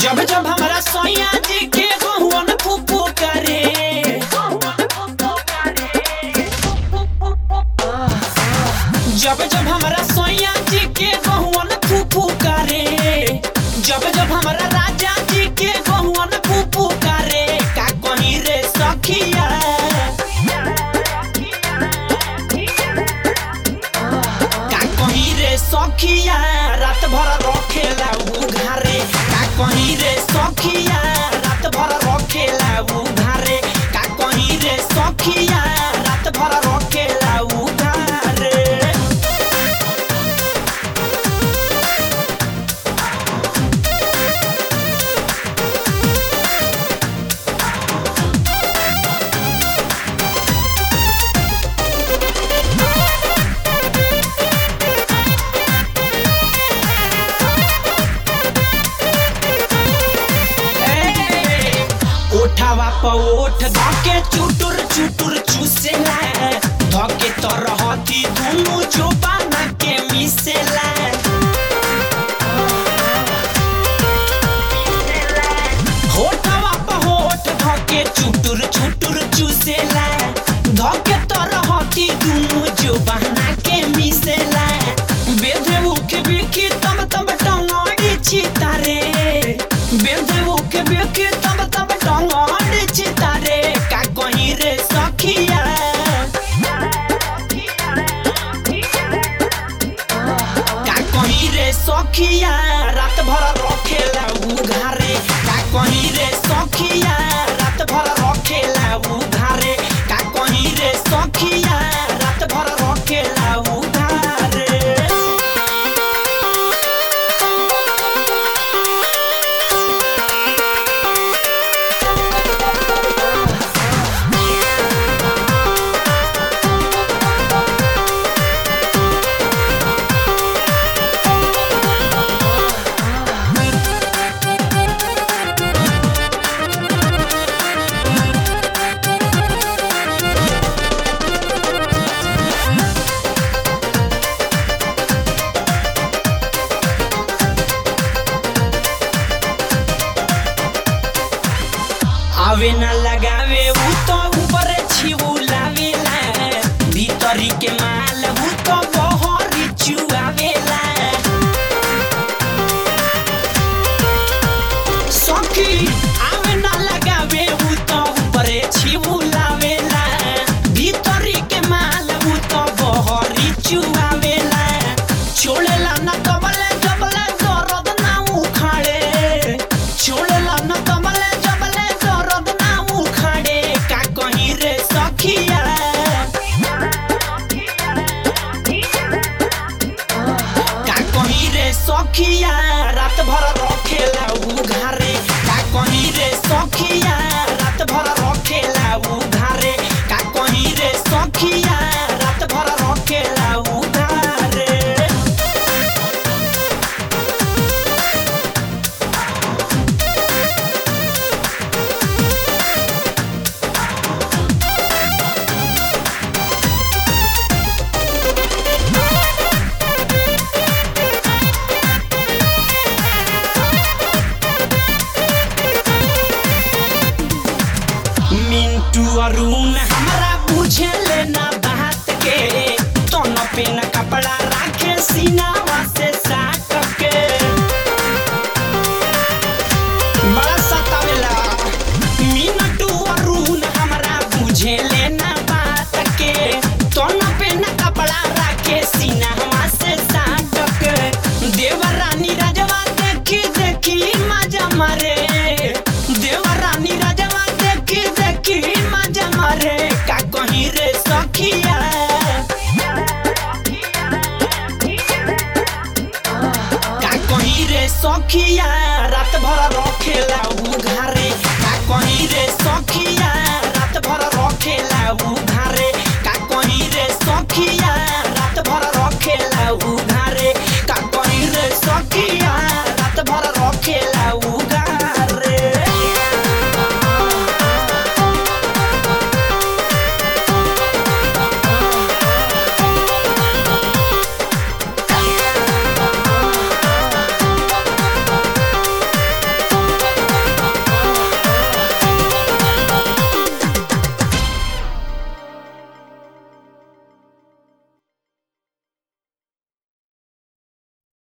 जब जब हमारा सोया जी के बहुवन फूफू करे, जब जब हमारा सोया जी के बहुवन फूफू करे, जब जब हमारा राजा जी के बहुवन फूफू करे, का कहीं रे सखिया, का कहीं रे सखिया रात भर रखेला उ घरे, का कहीं रे सखिया रात भर रखेला उ घरे, का कहीं रे सखिया रात भर रखेला उ घरे। ओठवा प ओठ धके चुटुर चुटुर चूसेला, धके तो रहती दुनु जोबाना के मिसेला, होठवा प होठ धके चुटुर चुटुर चूसेला, धके तो रहती दुनु जोबाना के मिसेला, बेधे उके बिकी तब तब टंगड़ी चितारे, बेधे उके बिकी तब तब टंगड़ी चितारे, का कहीं रे सखिया, का कहीं रे सखिया रात भर रखेला उ घरे, का कहीं रे सखिया रात भर रखेला उ घरे, का कहीं रे सखिया रात भर रखेला उ घरे। आवे ना लगावे उ तो ऊपर छिउलावेला, भीतरी के माल उ तो बहरी चुआवेला, सखी आवे ना लगावे उ तो ऊपर छिउलावेला, भीतरी के माल उ तो बहरी चुआवेला, छोड़ेला ना कबले जबले दर्द ना उखाड़े, छोड़ेला ना कबले जबले दर्द ना उखाड़े, का कहीं रे सखिया, का कहीं रे सखिया रात भर रखेला उ घरे, का कहीं रे सखिया रात भर रखेला उ घरे, का कहीं रे सखिया रात भर रखेला उ घरे। मिंटू अरुण हमरा बुझे लेना बात के, तन पे न कपड़ा राखे सीनावा से साट के, बड़ा सतावेला। मिंटू अरुण हमरा बुझे लेना बात के, तन पे न कपड़ा राखे सीनावा से साट के, देवरानी राजवा देखी देखी मजा मारे, देवरानी राजवा देखी देखी मजा मारे, का कहीं रे सखिया, का कहीं रे सखिया रात भर रखेला उ घरे, का कहीं रे सखिया रात भर रखेला उ घरे, का कहीं रे सखिया